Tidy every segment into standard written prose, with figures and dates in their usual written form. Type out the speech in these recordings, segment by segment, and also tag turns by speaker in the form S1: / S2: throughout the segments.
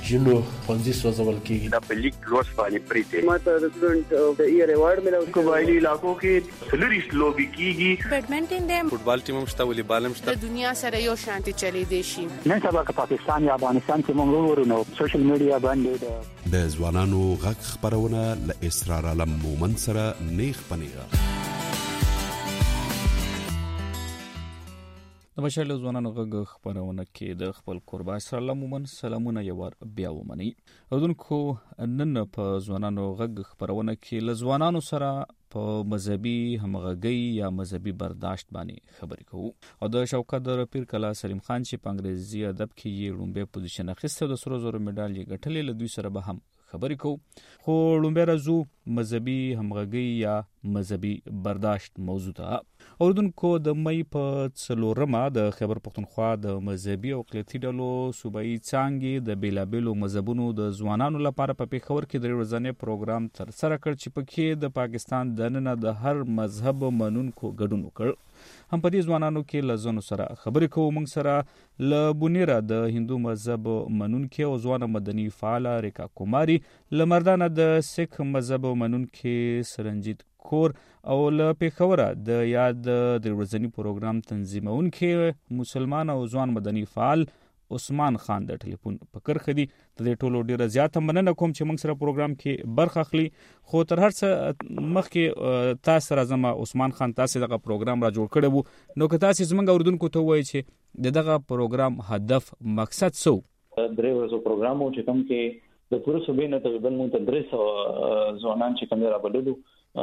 S1: جنو پنځه سوځول کیږي
S2: د پلیک لوس باندې پریته
S3: ماته د سټوډنټ د ایئر ایوارډ ملو
S2: قبایلی علاقو کې فلریست لوبي کیږي
S4: بیډمنټن دی
S5: فوټبال ټیم هم شته ولې بالم شته
S4: د دنیا سره یو شانتي چلی دی شي
S6: نن سبا که پاکستان یا افغانستان کې موږ ورونو سوشل میډیا باندې
S7: د ځوانانو غږ خبرونه له اسرار علم مومن سره نیخ پنیغه
S8: د بشر له ځوانانو غږ خبرونه کې د خپل قربا سره لمومن سلامونه یو بیا ومني اردوونکو نن په ځوانانو غږ خبرونه کې له ځوانانو سره په مذهبي همغږي یا مذهبي برداشت باندې خبرې کوو او د شوکت پیر کلا سلیم خان چې په انګریزي ادب کې یې لومبه پوزیشن اخیسته د سرو زرو میډال یې ګټلې له دوی سره به هم خبرې کوو خو لومبه راځو مذهبي همغږي یا مذهبي برداشت موضوع ته اردوونکو د مې په 4 د خیبر پختونخوا د مذهبي او اقلیتي ډلو صوبایي څانګې د بیلابیلو مذهبونو د ځوانانو لپاره په پیښور کې د ورځنی پروګرام ترسره کړ چې پکې د پاکستان دننه د هر مذهب منونکو ګډون وکړ هم په دې ځوانانو کې لزونو سره خبرې کوو موږ سره ل بونیرا د هندو مذهب منونکو او ځوان مدني فعال ریکا کوماری لمردانه د سکھ مذهب منونکو سرنجیت کور او له پیښوره د یاد د ورځنی پروګرام تنظیمونکو مسلمان او ځوان مدني فعال عثمان خان د ټلیفون په کرخه دي د ټولو ډیره زیاته مننه کوم چې موږ سره پروګرام کې برخه اخلي خو تر هر څه مخکې تاسو راځم عثمان خان تاسو دغه پروګرام را جوړ کړی وو نو که تاسو زمونږ اوردونکو ته وایي چې دغه پروګرام هدف مقصد څه
S9: درې ورځو پروګرام چې کوم کې د پوره صوبې نه تقریبا مونږ 300 ځوانان چې کوم راغلي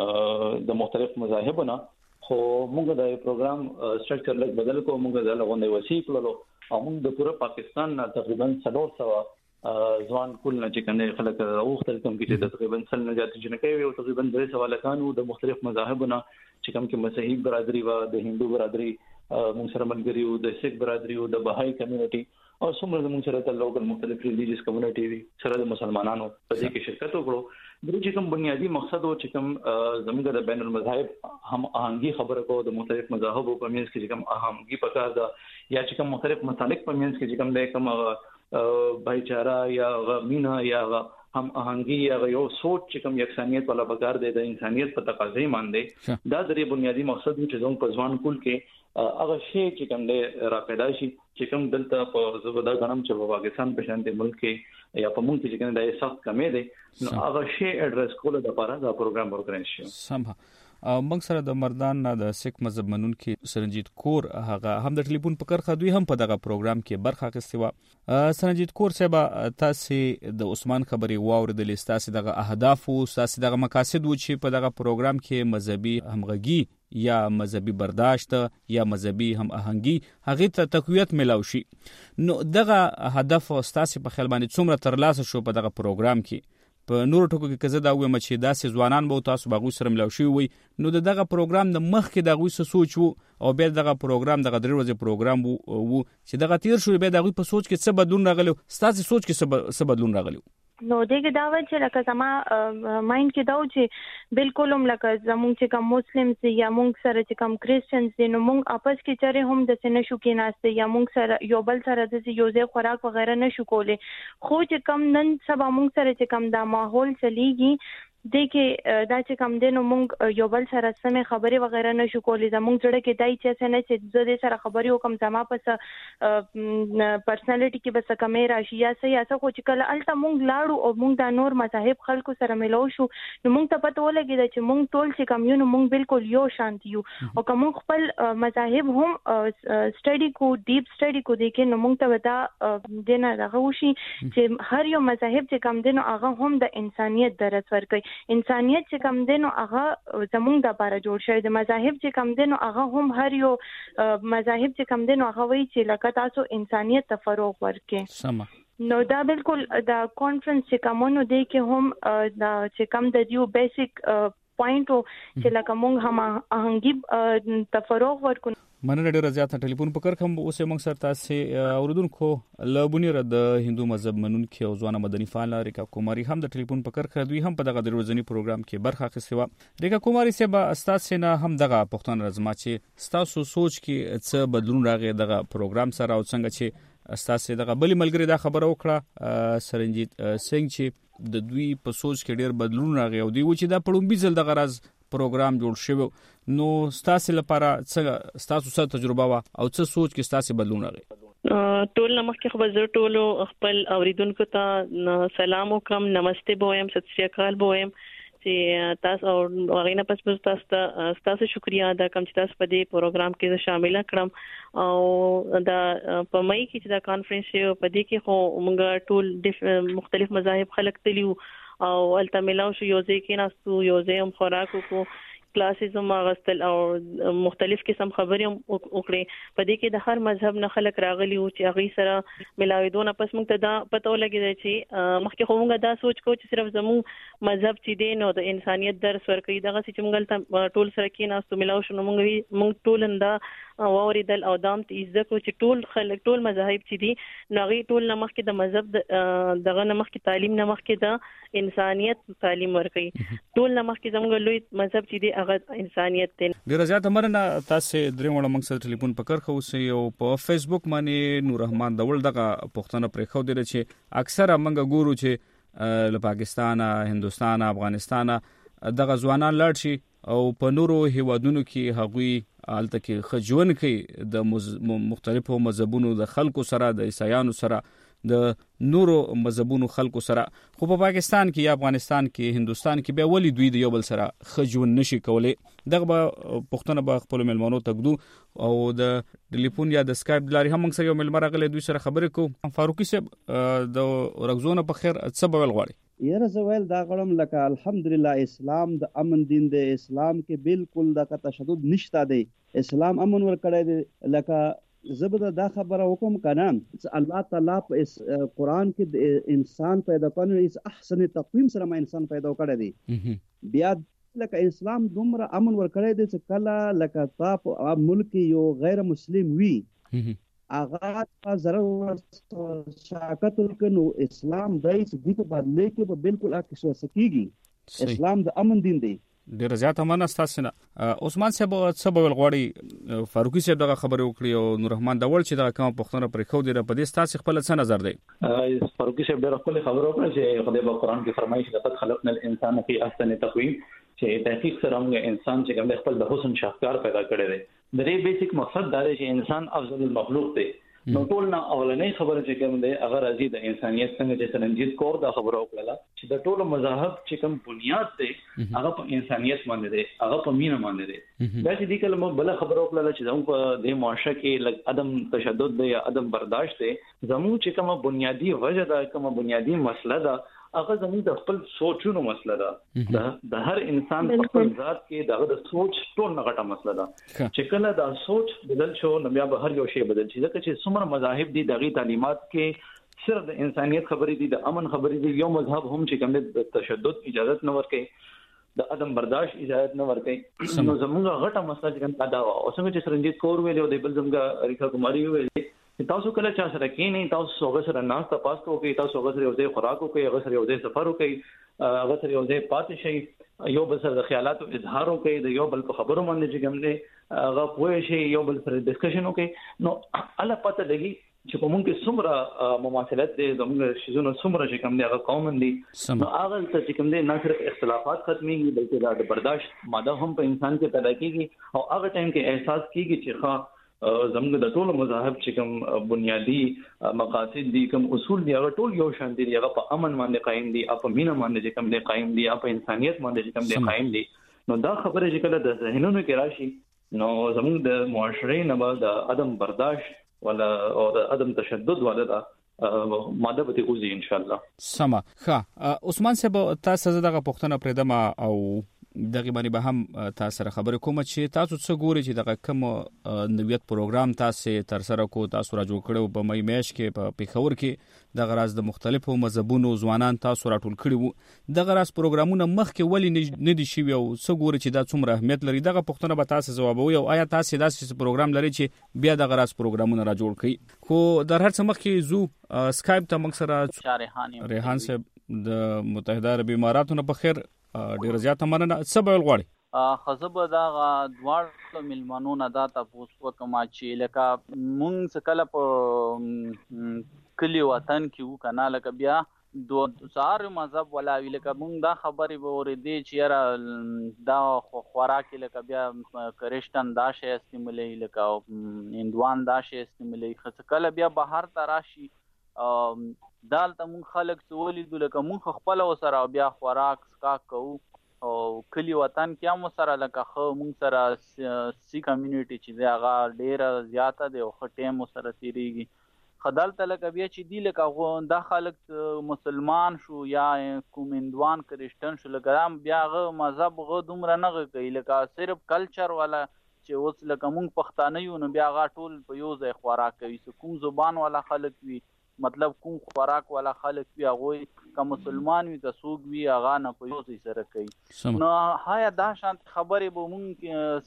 S9: د مختلف مذاهبونو خو موږ د پروګرام سټرکچر لږ بدل کوو موږ د لغونې وسیع کړلو او موږ د پوره پاکستان نه تقریبا 300 ځوان کول نه چې کنه خلک اوختل کوم کې د تقریبا سل نه جاتې جنکې او تقریبا 300 لکانو د مختلف مذاهبونو چې کوم کې مسیحي برادری و د هندو برادری موږ سره ملګری او د سکھ برادری او د بهائی کمیونټي او څومره موږ سره د لوکل مختلف ریلیجیس کمیونټي وي سره د مسلمانانو په دې کې شرکت وکړو د چې کوم بنیادی مقصد او چې کوم زموږ د بین المذاهب هم آهنګي خبره کو د مختلف مذاهبو په منځ کې چې کوم آهنګي پکار ده یا چې کوم مختلف مسالک په منځ کې چې کوم د کوم بھاईچارہ یا مینا یا هم آهنګي یا یو سوچ چې کوم یکسانیت والا پکار دی د انسانیت په تقاضې باندې دا د بنیادی مقصد چې زموږ په ځوان کول کې هغه شی چې کوم د را پیدا شي چې کوم دلته په زبدا غنم چې په پاکستان په شان د ملک کې یا په ملک کې چې کوم د سخت کمې دي نو هغه شی اډرس کول د لپاره دا پروګرام ورکړل شي
S8: سم موږ سره د مردان د سکھ مذهب منونکو سرنجیت کور هغه هم د ټلیفون په کرخه دوی هم په دغه پروګرام کې برخه اخیستې و سرنجیت کور صاحب تاسو د عثمان خبري واوریدلې تاسو دغه اهداف او تاسو دغه مقاصد و چې په دغه پروګرام کې مذهبي همغږي یا مذهبي برداشت یا مذهبي هم آهنګي هغه ته تقویت ملاوي شي نو دغه هدف تاسو په خیال باندې څومره ترلاسه شو په دغه پروګرام کې په نور ټکو کې کزه دا وایم چې داسې ځوانان به تاسو باغوي سره ملاوي شي وي نو دغه پروګرام د مخ کې دغه سوچ وو او بیا دغه پروګرام دغه درې ورځې پروګرام وو چې دغه تیر شو بیا دغه په سوچ کې څه بدلون راغلی تاسو سوچ کې څه بدلون راغلی
S10: نو دغه دا و چې لکه زما مایند کې دا و چې بالکل هم لکه زموږ چې کوم مسلمانز یا موږ سره چې کوم کریسچنز دي نو موږ اپس کې چره هم د سینې شو کې ناشته یا موږ سره یو بل سره د یو ځای خوراک وغیرہ نشو کولای خو چې کوم نن سبا موږ سره چې کوم دا ماحول چلیږي دغه دا چې کوم دینو موږ یو بل سره سمې خبرې وغیرہ نشو کولای زموږ جوړه کې دای چې نه چې زه دې سره خبرې وکم زما پس پرسنالټي کې بس کمې راشي یا سه خو چې کله الته موږ لاړو او موږ د نور مذاهب خلکو سره ملو شو نو موږ ته پته ولګی چې موږ ټول چې کوم یو موږ بالکل یو شانت یو او کوم خپل مذاهب هم سټډي کو ډیپ سټډي کو دي کې نو موږ ته ودا دینه راغو شي چې هر یو مذاهب چې کوم دینو هغه هم د انسانيت درس ورکوي انسانيت چې کم دینو هغه زمونږ د لپاره جوړ شوی د مذاهب چې کم دینو هغه هم هر یو مذاهب چې کم دینو هغه وایي چې لکه تاسو انسانيت ته فروغ ورکړئ سم نو دا بالکل د کانفرنس چې کومونو دی کې هم د چې کم د یو بیسیک پوینټ چې لکه مونږ هم آهنګي ته فروغ ورکو
S8: مننه ډیره زیاته ټلیفون په کرخم اوسه موږ سره تاسو اوردونکو لبونیره د هندو مذهب منونکو او ځوان مدني فعال ریکا کوماری هم د ټلیفون په کرخه دوی هم په دغه ورځنی پروګرام کې برخه اخیستې و ریکا کوماری صاحب استاد نه هم دغه پښتون رزما چې تاسو سوچ کې څه بدلون راغی دغه پروګرام سره او څنګه چې استاسې دغه بلی ملګری دا خبره وکړه سرنجیت سنگ چې د دوی په سوچ کې ډیر بدلون راغی او دی و چې دا پړومبي ځل د غرض پروګرام جوړ شوی نو ستاسې لپاره څه ستاسو سره تجربه وا او څه سوچ کې ستاسې بدلون راغی
S5: ټول نمخکې خو زه ټول خپل اوریدونکو ته سلام وکم نمسته بویم ست شری اکال بویم چې تاسو او غوښنه پس تاسو شکریا ادا کوم چې تاسو په دې پروګرام کې شامل کړم او دا په مې کې چې دا کانفرنس یو په دې کې خو موږ ټول مختلف مذاهب خلک تلیو او الته ملاو شو یو ځای کې ناستو یو ځای هم خوراکو کو کلاسز هم غستل او مختلف قسم خبرې هم وکړې په دې کې د هر مذهب نه خلک راغلي او چې هغه سره ملاویدونه پس موږ ته دا پته ولګی چې مخکې خو موږ دا سوچ کوو چې صرف زموږ مذهب چې دی نو د انسانيت درس ورکوي دغه چې موږ ټول سره کې ناستو ملاو شو موږ ټول انده اوریدل او دام ته عزت کو چې ټول خلک ټول مذاهب چې دي نو غي ټول نمخ کې د مذهب دغه نمخ کې تعلیم نمخ کې د انسانيت تعلیم ورکوي ټول نمخ کې زموږ لوی مذهب چې دی هغه انسانيت دی
S8: ډیر زیات مرنه تاسو درې وړه موږ سره ټلیفون پکړ خو سه او په فیسبوک باندې نور رحمان دول دغه پښتنه پرې خو دی چې اکثره موږ ګورو چې له پاکستان هندستان افغانستان دغه ځوانان لاړ شي او په نورو هیوادونو کې هغوی الته کې خجون کوي د مختلفو مذهبونو د خلکو سره د عیسایانو سره د نورو مذهبونو خلکو سره خو په پاکستان کې یا افغانستان کې هندستان کې به ولی دوی د یو بل سره خجون نشي کولای دغه پښتنه به خپل ملمنو تګدو او د ټلیفون یا د سکایپ لاري هم موږ سره یو ملمر راغلی دوی سره خبرې کوو فاروقي صاحب د رغزونه په خیر څه بول غواړي
S11: یره زویل دا غړم لکه الحمدلله اسلام د امن دین دی اسلام کې بالکل د تشدد نشته دی اسلام امن ور کړی دی لکه زبده دا خبره وکم کنه الله تعالی په قران کې د انسان پیدا کولو اس احسن تقویم سره ما انسان پیدا کړی دی بیا لکه اسلام دومره امن ور کړی دی چې کله لکه تا ملک یو غیر مسلم وی اغا ضرر شاکت کنو اسلام دایس دی په بدله کې په بالکل اکه سکیږي اسلام د امن دین دی
S8: ډیر زیات امانه تاسو نه عثمان صاحب څه بول غواړي فاروقي صاحب دغه خبره وکړي او نور رحمان داول چې دغه کوم پښتنه پرې خو دی په دې تاسو خپل څه نظر دی
S9: فاروقي صاحب ډیر خپل خبره وکړه چې خدای په قران کې فرمایي چې لقد خلقنا الانسان في احسن تقویم چې تحقیق سره موږ انسان چې کوم خپل د حسن شاهکار پیدا کړی دی د دې بیسیک مقصد دا دی چې انسان افضل المخلوق دی نو ټول نه اولنې خبره چې کوم دی هغه راځي د انسانيت څنګه چې سرنجیت کور دا خبره وکړه چې د ټولو مذاهب چې کوم بنیاد دی هغه په انسانيت باندې دی هغه په مینه باندې دی دا چې دې کلمه بل خبره وکړه چې زموږ په دې معاشره کې عدم تشدد دی یا عدم برداشت دی زموږ چې کومه بنیادی وجه ده کومه بنیادی مسله ده هغه زموږ د خپل سوچونو مسله ده د هر انسان په خپل ذات کې دغه د سوچ ټول نه غټه مسله ده چې کله دا سوچ بدل شو نو بیا به هر یو شی بدل شي ځکه چې څومره مذاهب دي دغه تعلیمات کې صرف د انسانيت خبرې دي د امن خبرې دي یو مذهب هم چې کوم د تشدد اجازه نه ورکړي د عدم برداشت اجازه نه ورکړي نو زموږ غټه مسله چې کوم دا او څنګه چې سرنجیت کور ویل او د بل زموږ ریکا کماری ویل تاسو کله چا سره کې نه تاسو هغه سره ناس تاسو کوي تاسو هغه سره یو ځای خوراک کوي هغه سره یو ځای سفر کوي هغه سره یو ځای پاتې شي یو بل سره د خیالاتو اظهار کوي د یو بل په خبرو باندې چې کوم نه هغه پوه شي یو بل سره ډسکشن کوي نو الله پته لګي چې کوم کې څومره مماثلت دي زموږ شیزونو څومره چې کوم نه هغه قوم دي نو هغه چې کوم نه صرف اختلافات ختميږي بلکې د برداشت ماده هم په انسان کې پیدا کیږي او هغه ټایم کې احساس کیږي چې زموږ د ټولو مذاهب چې کوم بنیادی مقاصد دي کوم اصول دي هغه ټول یو شان دي هغه په امن باندې قائم دي په مینه باندې چې کوم دي قائم دي په انسانيت باندې چې کوم دي قائم دي نو دا خبره چې کله د ذهنونو کې راشي نو زموږ د معاشري نه د عدم برداشت ولا او د عدم تشدد ولا د ماده به تیږي ان شاء الله
S8: سما ښه عثمان صاحب تاسو دغه پښتنه پردما او دغه باندې به هم تاسو سره خبرې کوم چې تاسو څه ګوري چې دغه کوم نویت پروګرام تاسو تر سره کو تاسو را جوړ کړو په مې میش کې په پیښور کې د غراز د مختلفو مذهبونو ځوانان تاسو را ټول کړي وو د غراز پروګرامونه مخکې ولی نه دي شوی او څه ګوري چې دا څومره اهمیت لري دغه پښتنه به تاسو جوابوي او آیا تاسو داسې پروګرام لري چې بیا د غراز پروګرامونه را جوړ کړي خو در هر څه مخکې زو سکایپ ته موږ سره ریحان صاحب د متحده عربی اماراتو نه په خیر ډیر زیات مننه څه بول غواړي
S12: خزه به دا دواړو ملمنو نه دا تاسو وکما چې لکه مونږ څکله په کلی وطن کې وکنه لکه بیا دو سار مذهب ولا وی لکه مونږ دا خبرې به ورېدې چې یاره دا خوراک لکه بیا کرشتن دا شی استعمالوي لکه هندوان دا شی استعمالوي څکله بیا بهر ته راشي دالته مونږ خلک څه ولیدو لکه مونږ خپله ورسره بیا خوراک څښاک کوو او کلی وطن کې هم سره لکه ښه مونږ سره سی کمیونټي چې دی هغه ډېره زیاته دی او ښه ټایم ورسره تېرېږي خدالته لکه بیا چې دی لکه دا خلک مسلمان شو یا کوم هندوان کرشتن شو لکه بیا هغه مذهب هغه دومره نه کوي لکه صرف کلچر والا چې اوس لکه مونږ پښتانه یو نو بیا هغه ټول په یو ځای خوراک کوي کوم زبان والا خلک وي مطلب کوم خوراک والا خلک وي هغوی که مسلمان وي که څوک وي هغه نه په یو ځای سره کوي نو هایا دا شانت خبرې به مونږ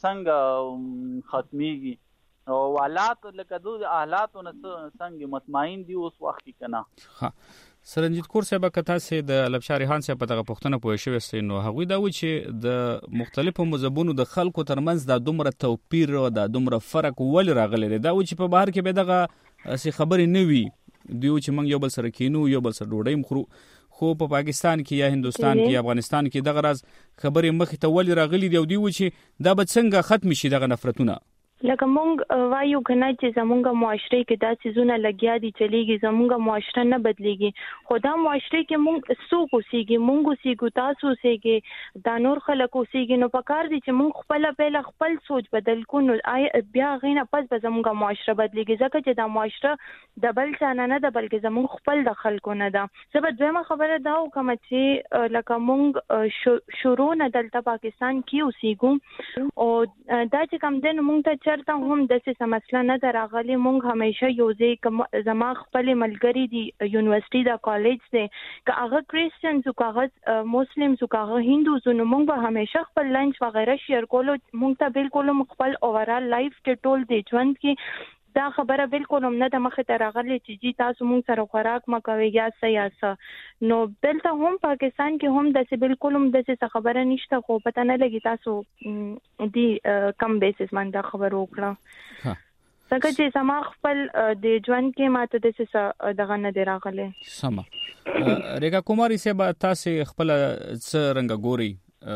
S12: څنګه ختمیږي او حالات لکه د حالاتو نه څنګه مطمئن دي اوس وخت کې کنه
S8: سرنجیت کور صاحب کته سي د لبشا ریحان صاحب په دغه پښتنه پوه شوی سي نو هغوی دا و چې د مختلفو مذهبونو د خلکو ترمنځ د دومره توپیر او د دومره فرق ول راغلی دا و چې په بهر کې به دغه سي خبرې نه وي دیو چې موږ یو بل سره کینو یو بل سره ډوډۍ مخرو خو په پاکستان کې یا هندستان کې یا افغانستان کې دغه راز خبرې مخې ته ول راغلی دی او دیو چې دا به څنګه ختم شي دغه نفرتونه
S10: لکه مونږ وایو کنه چې زمونږ معاشره کې دا چیزونه لګیا دي چلیږي زمونږ معاشره نه بدليږي خو دا معاشره کې مونږ څوک اوسېږي مونږ اوسېږو تاسو اوسېږي دا نور خلک اوسېږي نو پکار دي چې مونږ خپل سوچ بدل کو نو بیا غینه پس به زمونږ معاشره بدليږي ځکه چې دا معاشره د بل څه نه ده بلکې زمونږ خپل د خلکو نه ده زه به دویمه خبره دا وکم چې لکه مونږ شروع نه دلته پاکستان کې اوسېږو او دا چې کوم دین مونږ ته چرته هم د څه مسله نه دراغلي مونږ همیشه یوځای زما خپل ملګری دي یونیورسيټي دا کالج دی که هغه کریسچنز او هغه مسلمانز او هغه هندوز نو مونږ به همیشه خپل لنچ وغیرہ شیر کولو مونږ ته بالکل خپل اوورال لایف کې ټول دی ژوند کې دا خبره بالکل هم نه د مخه ته راغلي چې تاسو مونږ سره خوراک مکوي یا څه نو دلته هم پاکستان کې هم د څه بالکل هم د څه خبره نشته خو پته نه لګي تاسو دی کم بیسس باندې دا خبر وکړه څنګه چې سما خپل د ژوند کې ماته د څه دغه نه دی راغلي
S8: سما ریګه کوماری صاحب تاسو خپل څه رنګ ګوري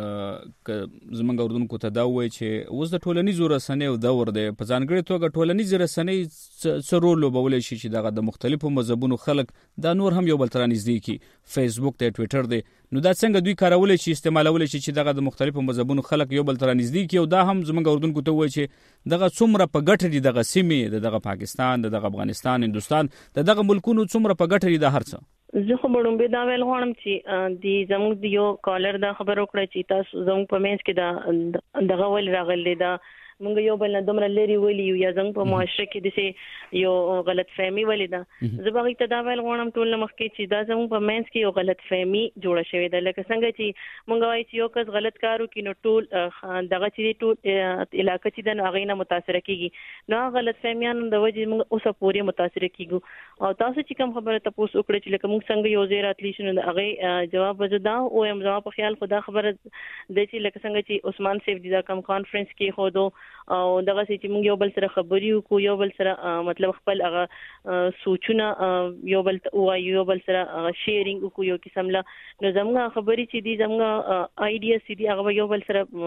S8: که زمونږ اردوونکو ته دا وایي چې اوس د ټولنیزو رسنیو دور دی په ځانګړې توګه ټولنیزې رسنۍ څه رول لوبولی شي چې دغه د مختلفو مذهبونو خلک دا نور هم یو بل ته رانږدې کړي فیسبوک دی ټویټر دی نو دا څنګه دوی کارولی شي استعمالولی شي چې دغه د مختلفو مذهبونو خلک یو بل ته رانږدې کړي او دا هم زمونږ اردوونکو ته وایي چې دغه څومره په ګټه دي دغه سیمې دغه پاکستان دغه افغانستان هندوستان دغه ملکونو څومره په ګټه دي د هر څه
S5: زه خو بډوم به دا ویل غواړم چې دی زموږ د یو کالر دا خبر وکړه چې تاسو زموږ په مینس کې دا دغه ول راغلی دا مونږ یو بل نه دومره لري ویلی یا زنګ په معاشره کې د سي یو غلط فهمي ولیدا زبغه ته دا ویل غواړم ټول مخکې چې دا زموږ په مینس کې یو غلط فهمي جوړه شوې ده لکه څنګه چې مونږ وایي چې یو کس غلط کارو کې نو ټول دغه چې ټول علاقې چې د هغه نه متاثر کیږي نو غلط فهمیان د وجې مونږ اوسه پوری متاثر کیږو او تاسو چې کوم خبره تاسو وکړه چې لکه مونږ څنګه یو ځای راتلی شنو د هغه جواب وزدا او هم جواب په خیال خدا خبره د چې لکه څنګه چې عثمان سیف دي دا کوم کانفرنس کې خو دو او دغه چې موږ یو بل سره خبري وکړو یو بل سره مطلب خپل هغه سوچونه یو بل او یو بل سره شیرینګ وکړو یو قسم لا نو زموږ خبري چې دي زموږ آیډیا چې دي هغه یو بل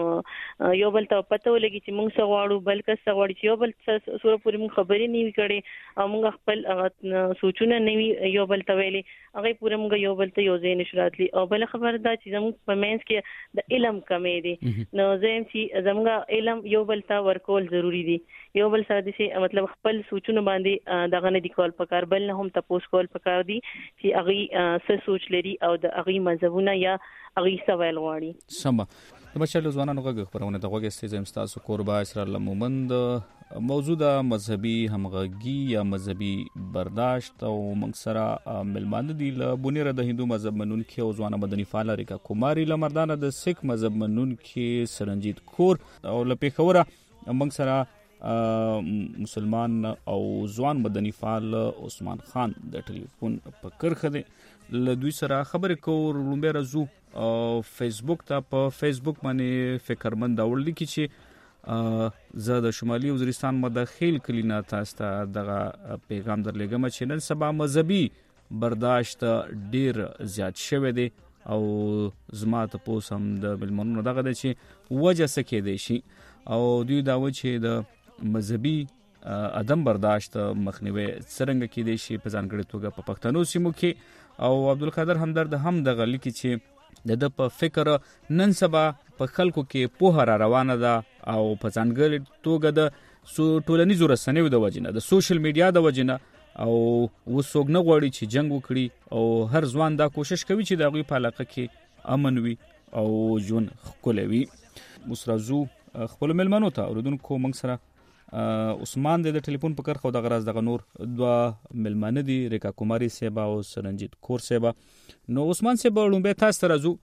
S5: سره یو بل ته پته ولګي چې موږ څه غواړو بلکې څه غواړو چې یو بل سره پورې موږ خبري نه وکړي او موږ خپل سوچونه نه یو بل ته ویلي هغه پورې موږ یو بل ته یو ځای نشراتلی او بل خبر دا چې زموږ په مینس کې د علم کمې دي نو زم چې زموږ علم یو بل ته ورکول ضروری دي یو بل سره دي مطلب خپل سوچونه باندې دغه نه دي کول پکار بل نه هم تاسو کول پکار دي چې هغه څه سوچ لري او د هغه مذهبونه یا هغه سوال غواړي
S8: سم د بچو ځوانانو غږ خبرونه د غوږ استیزم تاسو قربا اسرار لمومند موجوده مذهبي همغږي یا مذهبي برداشت او موږ سره ملمانه دي له بونیره د هندو مذهب منون کې او ځوانه مدني فعال ریکا کوماری لمردانه د سکھ مذهب منون کې سرنجیت کور او لپیخوره موږ سره مسلمان او ځوان مدني فعال عثمان خان د ټلیفون په کرخه دی له دوی سره خبرې کوو. لومبه رزو فیسبوک ته په فیسبوک باندې فکرمند اول لیکي چې زه د شمالي وزیرستان مداخل کلینا تاسو ته دغه پیغام درلګم چې نن سبا مذهبي برداشت ډیر زیات شوی دی او زما ته پوسم د ملمنونو دغه د چې وجه سکه دی شي او دوی دا و چې د مذهبي عدم برداشت مخنیوي څنګه کې دی شي په ځانګړي توګه په پښتنو سیمو کې او عبدالقادر همدرد هم دغه لیکي چې د په فکر نن سبا په خلکو کې پوهه را روانه ده او په ځانګړي توګه د ټولنیزو رسنیو د وجنه د سوشل میډیا د وجنه او وسوګ نه غواړي چې جنگ وکړي او هر ځوان دا کوشش کوي چې د غوي په علاقه کې امن وي او ژوند ښکلی وي. مسرزو خپل ملمنو ته اوردونکو موږ سره عثمان د ټلیفون په کرخه د غراز دغه نور دوا ملمنه دي ریکا کوماری سیبا او سرنجیت کور سیبا. نو عثمان سیبا لومبه تاسو ترزو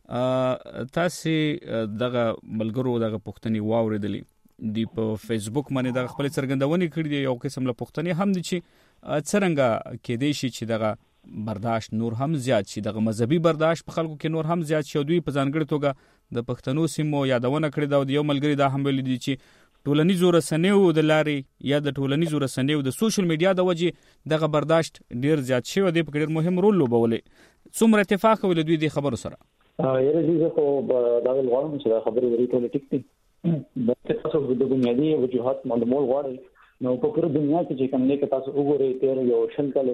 S8: تاسو دغه ملګرو دغه پښتني واوریدلې دی په فیسبوک باندې دغه خپل څرګندونې کړې دي یو قسم له پښتني هم دي چې څنګه کې دی شي چې دغه برداشت نور هم زیات شي دغه مذهبي برداشت په خلکو کې نور هم زیات شي دوی په ځانګړي توګه د پښتنو سیمو یادونه کړې دا یو ملګری دا هم ویل دي چې ټولنیزو رسنیو د لارې یا د ټولنیزو رسنیو د سوشل میډیا د وجې دغه برداشت ډیر زیات شوی دی په ډیر مهم رول لوبولې. څومره اتفاق ول دوی د خبرو سره
S9: یره دې خو دا غواړم چې خبرې ورې ټول ټیک دي د تاسو د بنیادی وجوهات معلومول غواړي نو په ټول دنیا کې چې کوم نه تاسو وګورئ تیر یو شل کال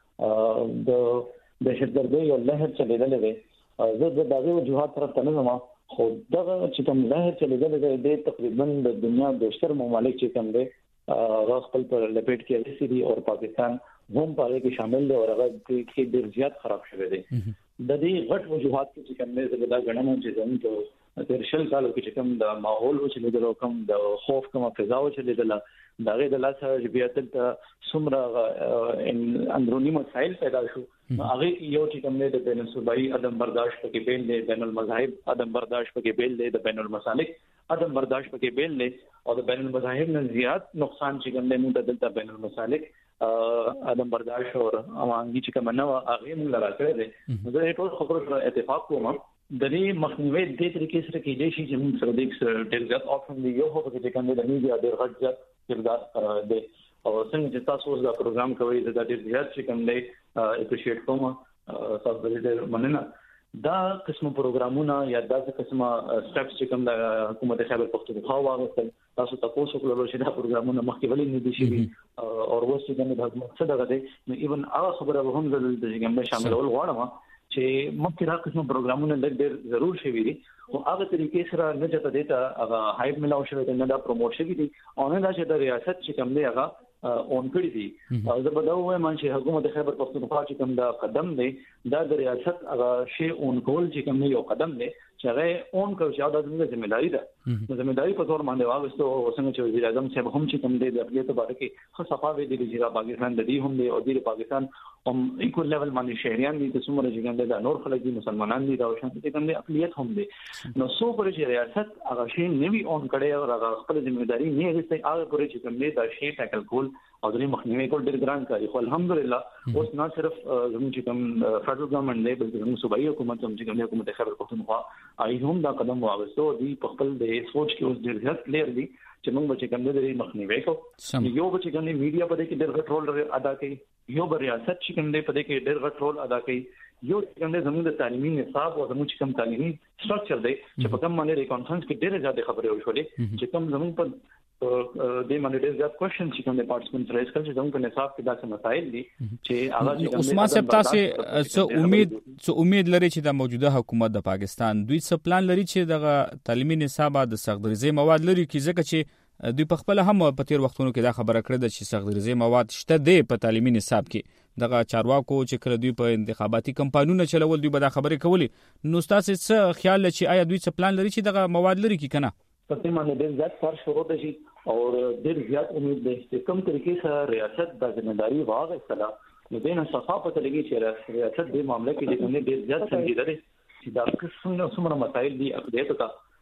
S9: کې د دهشتګردۍ یو لهر چلیدلې ده زه د دغه وجوهات طرف ته نه ځم خو دغه چې کوم لهر چلیدلې ده تقریبا د دنیا د شتر ممالک چې کوم ده خپل پر لپیټ کې رسیدي او پاکستان هم پاره کې شامل دی او هغه کې ډیر زیات خراب شوی دی. د دې غټ وجوهات چې کوم نه زګدا غنمو چې زموږ د ترشل کالو کې کوم د ماحول او چې د کوم د خوف کوم فضا او چې د دغه د لاسه بیا ته څومره اندرونی مسائل پیدا شو هغه یو چې کوم نه د بین الصوبایي عدم برداشت پکې بیل دی بین المذاهب عدم برداشت پکې بیل دی د بین المسالک عدم برداشت پکې بیل دی او د بین المذاهب نه زیات نقصان چې کوم نه د بین المسالک عدم برداشت او اوانګي چې کوم نه هغه موږ راکړل دي زه ټول خبرو سره اتفاق کوم د دې مخنیوي د دې طریقې سره کېږي چې موږ سره د ډېر زیات اپشن دی یو هغه چې کوم د میډیا ډېر غټ ځات کردار دی او څنګه چې تاسو دا پروګرام کوي دا ډېر زیات چې کوم دی اپریشیټ کوم تاسو دې مننه دا قسم پروګرامونه یا دا قسمه سټیپس چې کوم د حکومت خیبر پختونخوا واغستل تاسو تاسو کولای شئ دا پروګرامونه مخکې ولې نه دي شي او ورسته د حکومت څخه دغه دی نو ایون هغه خبره هم د کوم شاملول غواړم چې مخکې دا قسم پروګرامونه ډېر ضرور شي وي او هغه طریقې سره نه چته دیتا هغه هایپ ملاو شوی دی نه دا پروموټ شوی دی او نه دا چې د ریاست چې کوم دی هغه اون کړی دي او زه به دا وایم چې حکومت خیبر پختونخوا چې کوم دا قدم دی دا د ریاست هغه شی اون کول چې کوم یو قدم دی چې هغه اون کول چې دا زموږ ځمېداري ده ځمېداري په تور باندې واغستو او څنګه چې وزیر اعظم صاحب هم چې کوم دی د خپل ته باندې کې خو صفاوي دي چې پاکستان د دې هم دی او د پاکستان هم ایکول لیول باندې شهريان دي چې څومره چې کوم د نور خلک دي مسلمانان دي دا شان چې کوم دی اقلیت هم دي نو سو پر چې ریاست هغه شی نیوی اون کړي او هغه خپل ځمېداري نه هیڅ هغه پر چې کوم دی دا شی ټاکل کول او د مخنیوي کول ډېر ګران کاری خو الحمدلله اوس نه صرف زموږ چې کوم فدرل ګورنمنت دی بلکې زموږ صوبایي حکومت هم چې کوم حکومت خیبر پختونخوا آی هم دا قدم واغستو دی په خپل د سوچ کې اوس ډېر زیات کلیر دي چې موږ چې کوم د مخنیوي کو یو چې کوم میډیا په دې کې ډېر غټ رول ادا کوي یو بر ریاست چې کوم په دې کې ډېر غټ رول ادا کوي یو چې کوم زموږ د تعلیمي نصاب او زموږ چې کوم تعلیمي سټرکچر دی چې په کوم باندې کانفرنس کې ډېر زیات خبرې وشولې چې کوم زموږ په د باندې ډېر زیات کوېسچن چې کوم د پارټیسپینټس رائز کړي چې زموږ په نصاب کې داسې مسایل دي چې هغه
S8: عثمان صاحب تاسو امید لري چې د موجوده حکومت د پاکستان دوی څه پلان لري چې د تعلیمي نصاب د سخت‌دریزي مواد لري کې ځکه چې دوی په خپل هم په تیر وختونو کې دا خبره کړې ده چې سخت‌دریزي مواد شته دی په تعلیمي نصاب کې دغه چارواکو چې کله دوی په انتخاباتي کمپاینونه چلول دوی به دا خبرې کولې نو تاسو څه خیال لري چې آیا دوی څه پلان لري چې دغه مواد لري کې کنه
S9: په دې باندې ډېر زیات کار شروع دي او ډېر زیات امید ده چې کوم طریقې سره ریاست د ځمېداري واغستله نو دینه صفاپه تلګي چې ریاست د معاملې کې ډېر زیات سنجیده دي چې دا څومره مسایل دي اقلیت کا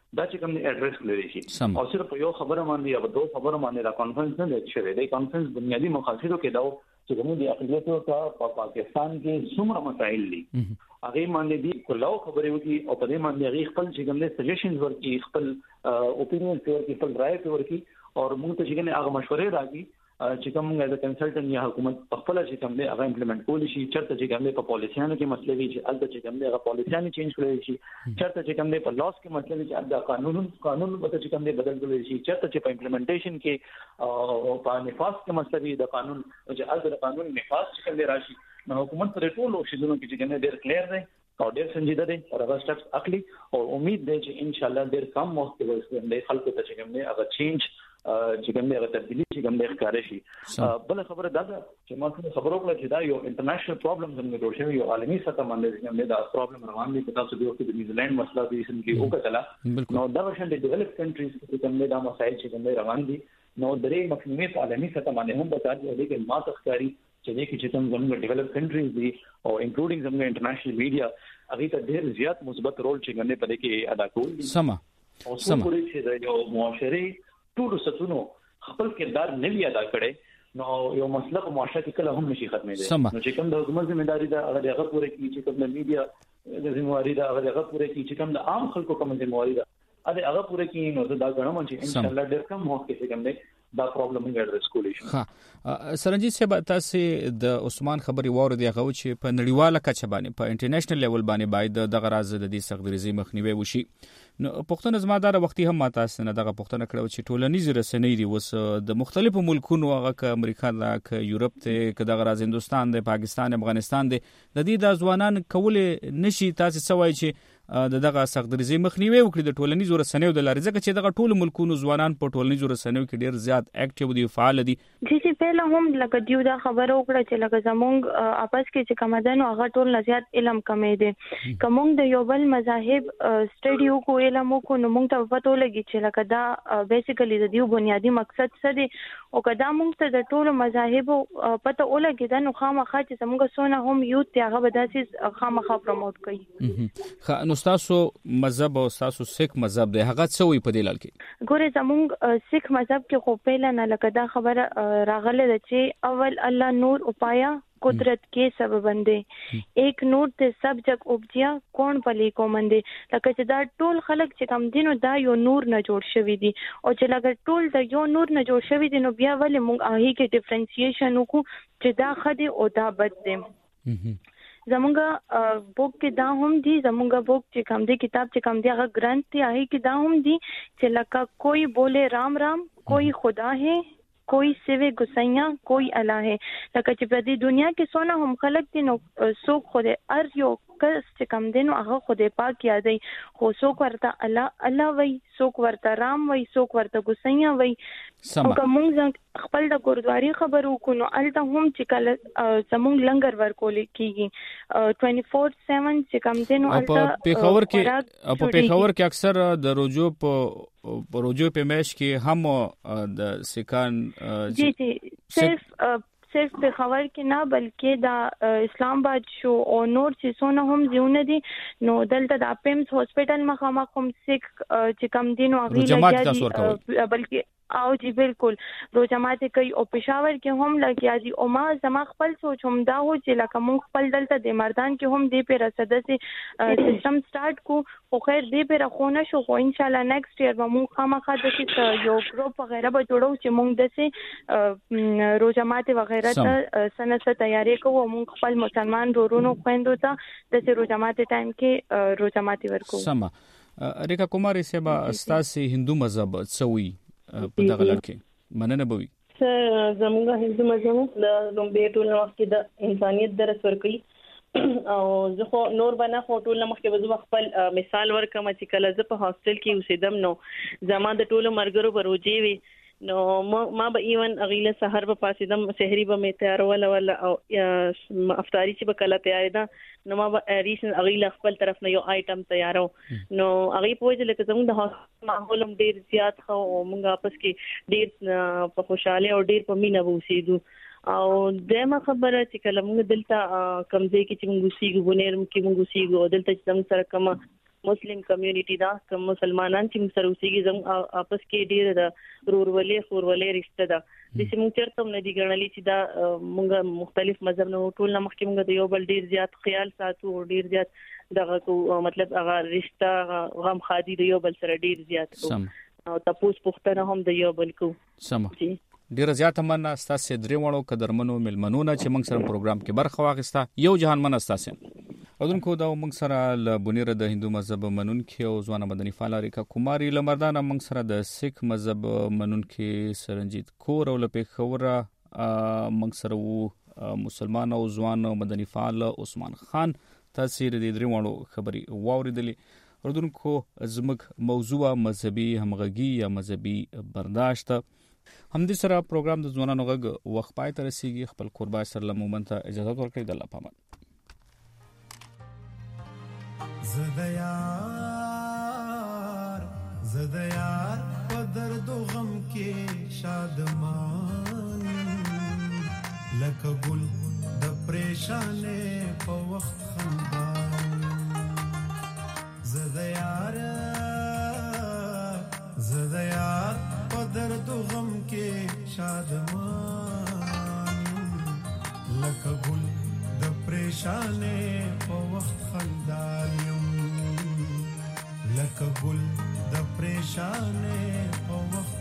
S9: دا چې کوم اډریس لري شي او صرف یو خبره باندې یا دوه خبره باندې دا کانفرنس نه لږ شوی دی کانفرنس بنیادی مقاصدو کې دا چې کوم دي اقلیتو ته په پاکستان کې څومره مسایل دي هغه باندې دي کولو خبرې وکي او په دې باندې هغه خپل چې کوم دي سجیشنز ورکي خپل اوپینین ورکي خپل رائے ورکي او موږ ته چې کوم هغه مشورې راکړي چې کوم د کنسلټنټ یا حکومت په خپل چې کوم دی هغه امپلیمنٹ کولی شي چرته چې کوم دی په پالیسیانو کې مسلې وي چې البته چې کوم دی هغه پالیسیانو چینج کړي شي چرته چې کوم دی په لاس کې مسلې وي چې البته قانون به چې کوم دی بدل کړي شي چرته چې په امپلیمنټیشن کې او په نفاذ کې مسلې وي د قانون چې البته قانون نفاذ چې کوم دی راشي نو حکومت پر ټول شیزونو کې چې کوم دی ډېر کلیر دی او ډېر سنجیده دی او هغه سټپس اخلي او امید دی چې ان شاء الله ډېر کم وخت کې ورسره خلکو ته چې کوم دی هغه چینج چې کوم دی هغه تبدیلی چې کوم دی ښکار شي بل خبره دا چې ما څنګه خبرو کړل چې دا یو انټرنیشنل پرابلم زموږ جوړ شوی یو عالمي سطح باندې کوم دی دا پرابلم روان دي په تاسو د نیوزیلند مسله د اسن کې وکړه نو دا ورشن د ډیولپ کنټریز کې کوم دی دا مسایل چې کوم دی روان دي نو درې مخنیوي په عالمي سطح باندې هم بتا دي چې ما تخکاری چې دې کې چې زموږ ډیولپ کنټریز دي او انکلودینګ زموږ انټرنیشنل میډیا هغه ته ډېر زیات مثبت رول چې ګڼل پدې کې ادا کول دي
S8: سم
S9: او څو پوری چې یو معاشري ټول ستونو خپل کردار نه وی ادا کړي نو یو مسله په معاشره کې کله هم نشي ختمېدای نو چې کوم د حکومت ځمېداري دا هغه پوره کې چې کوم د میډیا د ذمہواری دا هغه پوره کې چې کوم د عام خلکو کوم ذمہواری دا هغه پوره کې نو دا غواړم چې ان شاء الله ډېر کم وخت کې کوم دی دا پرابلم موږ اډریس کولی شو
S8: ها سرنجیت صاحب تاسو د عثمان خبري واره دی هغه چې په نړیواله کچه باندې په انټرنیشنل لیول باندې باید د غراز د دې سختګریزي مخنیوي وشي نو پښتون زمادار وختي هم تاسو نه دغه پښتنه کړو چې ټولنیز رسنۍ دی وس د مختلفو ملکونو هغه ک امریکا لا ک یورپ ته ک د غراز هندستان د پاکستان افغانستان د دې د ځوانان کول نشي تاسو سوای چې دغه سختګریزي مخنیوي وکړي د ټولنیزو رسنیو د لارې ځکه چې دغه ټول ملکونو ځوانان په ټولنیزو رسنیو کې ډیر زیات اکټیو دي فعال دي
S10: چې پهله هم لکه دیو دا خبره وکړه چې لکه زمونږ اپس کې چې کومدانو هغه ټول زیات علم کمې دي کومنګ د یو بل مذاهب سټډي کو علم کو نو موږ ته پته لګي چې لکه دا بیسیکلی د دیو بنیادی مقصد څه دی او کدا موږ ته د ټول مذاهب پته ولګي دا نو خامخا چې زموږ سونه هم یوت ته هغه بداسي خامخا پروموټ کوي
S8: تاسو مذهب او تاسو سیک مذهب دی هغه څه وي په دې لال کې
S10: ګوره زموږ سیک مذهب کې خو پهله نه لکه دا خبره راغله چې اول الله نور اپایا قدرت के सब बंदे एक नूर ته सब जग उपजिया कौन पली को मंदे لکه چې دا ټول خلک چې کم دینو دا یو نور نه جوړ شوی دي او چې لکه ټول د یو نور نه جوړ شوی دي نو بیا ولې موږ هغه کې ډیفرنسییشن وکړو چې دا خدي او دا بد دي زمونږه بوک کې دا هم دي زمونږه بوک چې کوم دي کتاب چې کوم دي هغه ګرانت دی هغه کې دا هم دي چې لکه کوئی بوله رام رام کوئی خدا ہے کوئی سوے گسیاں کوئی الہ ہے لکه چې په دې دنیا کې سونه هم خلق دي نو څوک خو دې ار یو کس چې کوم دي نو هغه خدای پاک یادای خو څوک ورته الله وای څوک ورته رام وای څوک ورته گسیاں وای او کوم خپل د ګوردواري خبرو کو نو الته هم چې کله زمونږ لنګر ورکول کیږي 24/7 چې کوم دي نو الته
S8: په پیښور کې اکثر د روجو په میش کې هم د سکان
S10: جی صرف پیښور کې نه بلکې دا اسلام آباد شو او نور چې سونه هم زیونه دي نو دلته د اپیمز هاسپټل مخامخ هم سیک چې کم دي نو هغه لګیا دي بلکې او جی بالکل روزمات کوي او پېښور کې هم لګیا دي او ما زما خپل سوچ هم دا و چې لکه مونږ خپل دلته د مردان کې هم دې په رسده سي سیستم سٹارټ کو خو خیر دې په رخونه شو خو ان شاء الله نیکسټ ایئر به مونږ خامخا د یو ګروپ وغیرہ به جوړو چې مونږ د روزمات وغیرہ ته سنت تیاری کوو مونږ خپل مسلمان ورونو خويندو ته د روزمات ټایم کې روزمات ورکو
S8: سم ریکا کوماری سبا استاسي هندو مذهب څوي په دغه لړ کې مننه بوي
S5: زموږ هندو مذهب د لومبي ټول وخت د انسانيت درس ورکوي او زه خو نور بنا خو ټول مخکې به خپل مثال ورکم چې کله زه په هاستل کې اوسېدم نو زما د ټولو مرګرو پروژې وي نو ما به ایون اغیله سحر به پاسیدم سحری به می تیارول ولا او افطاری چې به کله تیارېدا نو ما به ریسن اغیله خپل طرف نه یو آیټم تیارو نو اغي پوهې لکه زموږ د هاستل ماحول هم ډیر زیات خو موږ आपस کې ډیر په خوشاله او ډیر په مینه ووسېدو او دمه خبره چې کله موږ دلته کمزې کې چې موږ سیګو بنیر کې موږ سیګو دلته چې موږ سره کوم مسلم کمیونټي دا کوم مسلمانان چې سره اوسېږي زموږ آپس کې ډېر د خورولې رشته ده د سیمو چرته هم ندي ګڼلې چې دا موږ مختلف مذهب نه ټول نه مخکې موږ د یو بل ډېر زیات خیال ساتو او ډېر زیات دغه مطلب هغه رشته غم خادي د یو بل سره ډېر زیات او تاسو پوښتنه هم د یو بل کو
S8: سم ډیره زیاته مننه ستاسو درې وړو قدرمنو ملمنونه چې موږ سره پروګرام کې برخه واخیسته یو جهان مننه ستاسو اودونکو دا موږ سره ل بنیره د هندو مذهب منونکي او ځوان مدني فعال ریکا کوماری لمردان موږ سره د سیک مذهب منونکي سرنجیت کور او لپیخوره موږ سره وو مسلمان او ځوان مدني فعال عثمان خان تاثیر د درې وړو خبري واوریدلې اردوونکو زموږ موضوع مذهبي همغږي یا مذهبي برداشت همدې سره پروګرام د ځوانانو غږ وخت پای ته رسیږي خپل قربای سره لمومن ته اجازه ورکړئ د الله پامان
S13: زدیار په درد و غم کې شادمان لکه ګل د پریشانې په وخت خندان زدیار په درد و غم کې شادمان لکه ګل د پریشانې په وخت خندان لکه ګل د پریشانې په وخت